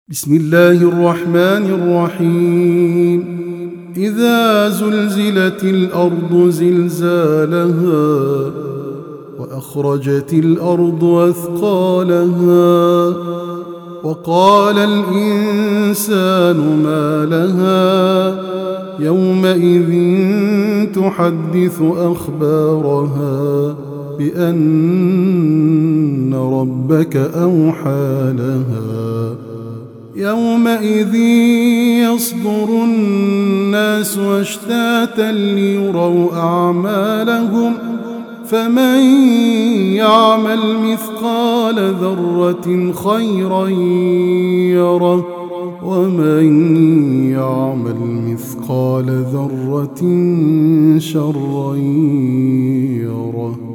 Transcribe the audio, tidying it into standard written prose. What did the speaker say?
بسم الله الرحمن الرحيم. إذا زلزلت الأرض زلزالها وأخرجت الأرض أثقالها وقال الإنسان ما لها يومئذ تحدث أخبارها بأن ربك أوحى لها يومئذ يصدر الناس أشتاتا ليروا أعمالهم فمن يعمل مثقال ذرة خيرا يره ومن يعمل مثقال ذرة شرا يره.